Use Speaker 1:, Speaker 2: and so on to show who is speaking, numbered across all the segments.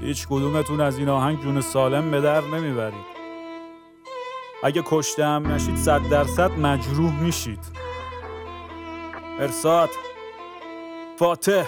Speaker 1: هیچ کدومتون از این آهنگ جون سالم به در نمیبرید. اگه کشته هم نشید 100% مجروح میشید. ارساد فاتح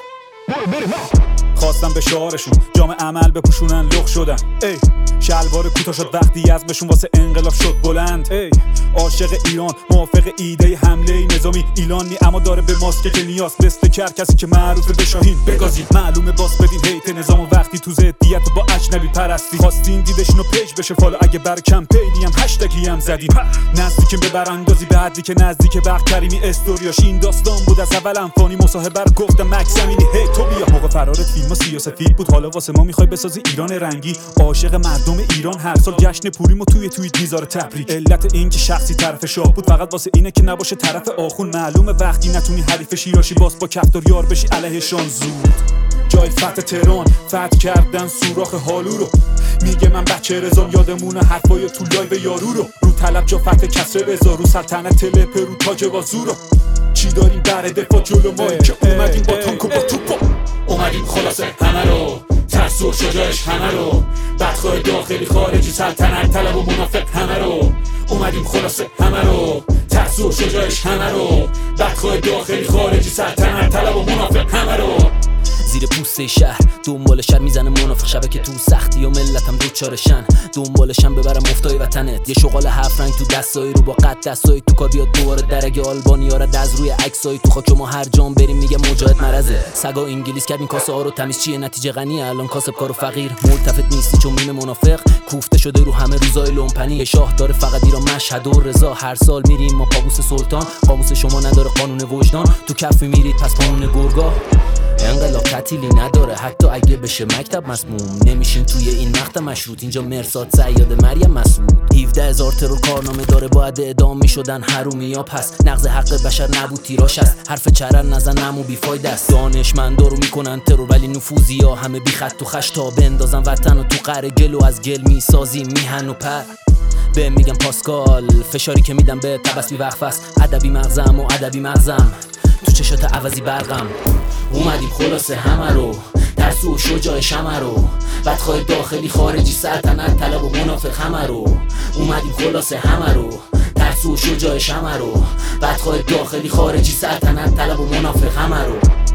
Speaker 1: خواستم به شعارشون جام عمل بپوشونن لخ شدن. ای شلوار کوتاه شد وقتی عزمشون واسه انقلاب شد بلند. ای عاشق ایران موافق ایده حمله نظامی ایرانی، اما داره به ماسک که نیاز مثل کسی که معروفه به شاهین بگازید. معلومه باس بدین هیت نظام و وقتی تو ضدیت با اجنبی پرستی خواستین دیدشونو پیج بشه فالو، اگه بر کمپینی هم هشتگی هم زدین. نزدیکیم به براندازی به حدی که نزدیک بخت کریمی استوریاش این داستان بود از اول انفانی مصاحبه رو گفتم مکس زمینی. هی تو بیا موقع فرارت فیلم سیاسفید بود، حالا واسه ما میخوای بسازی ایران رنگی. عاشق مردم ایران هر سال جشن پوریمو توی توییت میذاره تبریک. علت این که شخصی طرف شاه بود فقط واسه اینه که نباشه طرف آخون. معلومه وقتی نتونی حریف شیراشی باز با کفتار یار بشی علیهشان زود. جای فتح تهران فتح کردن سوراخ حالو رو میگه من بچه رزام یادمونه حرفای تو لایو یارو رو طلب جا فتح کسر رزا رو سلطنت پرو تاج وازو رو. چی داریم در دفاع جلو ما که اومدیم با تانک و با توپا اومدیم خلاصه همه رو ترس و شجاعش همه رو بدخواه داخلی خارجی سلطنت طلب و منافق همه رو اومدیم خلاصه همه رو ترس و شجاعش همه رو بدخواه داخلی خارجی سلطنت طلب و منافق همه رو.
Speaker 2: زیر پوسته شهر دنبال شهر میزنه منافق شبه که تو سختی و ملتم دوچارشن دنبالشم ببرم مفتای وطنت. یه شغال 7 رنگ تو دستایی رو با قد دستایی تو کار بیاد دوباره درگ آلبانی ها از روی عکسایی تو خاک ما هر جام بریم میگه مجاهد مرزه. سگا انگلیس کردین کاسه ها رو تمیز چیه نتیجه غنیه الان کاسب کار و فقیر. ملتفت نیستی چون میم منافق کوفته شده رو همه روزای لومپنی. شاه داره فقط ایران مشهد و رضا هر سال میریم ما پابوس سلطان. قاموس شما نداره قانون وجدان تو کف میرید پس قانون گرگا. انقلاب تعطیلی نداره حتی اگه بشه مکتب مسموم. نمیشیم توی این مقطع مشروط اینجا مرساد سیاد مریم مسعود. 17,000 ترور کارنامه داره باید اعدام میشدن حرومی ها پس نقض حق بشر نبود تیراش است. حرف چرن نزن امو بیفاید است. دانشمندا رو میکنن ترور ولی نفوذی ها همه بی خط و خش تا بندازن وطن و تو قره گل و از گل میسازیم میهن و پر. به میگم پاسکال فشاری که میدم به تبس بی وقف است. ادبی مغزم و ادبی مغزم تو چشات عوضی برقم. اومدیم خلاصه همه رو ترس و شجاعش همه رو بدخواه داخلی خارجی سلطنت طلب و منافق همه رو. اومدیم خلاصه همه رو ترس و شجاعش همه رو بدخواه داخلی خارجی سلطنت طلب و منافق همه رو.